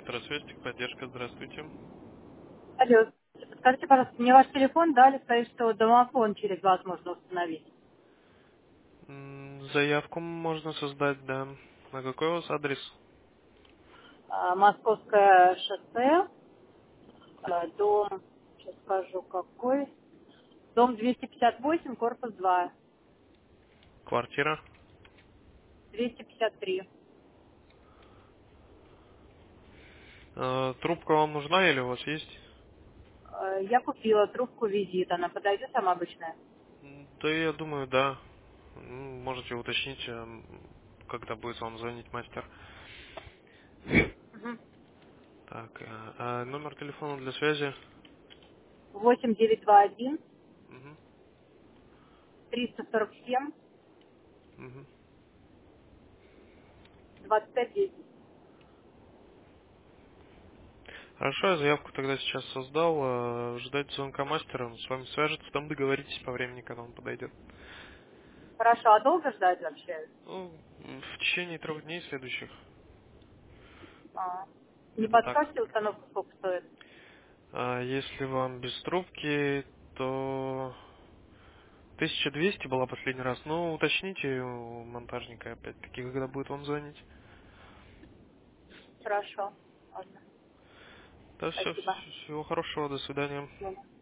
Электросвязь, техподдержка, здравствуйте. Алло, скажите, пожалуйста, мне ваш телефон дали, сказать, что домофон через вас можно установить. Заявку можно создать, да. На какой у вас адрес? Московское шоссе, дом, сейчас скажу какой, дом 258, корпус 2, Квартира? 253. Трубка вам нужна или у вас есть? Я купила трубку визит, она подойдет там обычная? Да, я думаю, да. Можете уточнить, когда будет вам звонить мастер. Угу. Так, номер телефона для связи? 8921 Мгм, 347 мгм. 2510. Хорошо, я заявку тогда сейчас создал. Ждать звонка мастера, он с вами свяжется, там договоритесь по времени, когда он подойдет. Хорошо, а долго ждать вообще? Ну, в течение 3 дней следующих. А, не Где-то так. подскажете установку, сколько стоит? Если вам без трубки, то 1200 была последний раз. Ну, уточните у монтажника опять-таки, когда будет вам звонить. Хорошо, ладно, Да, все, спасибо. всего хорошего, до свидания. Ну,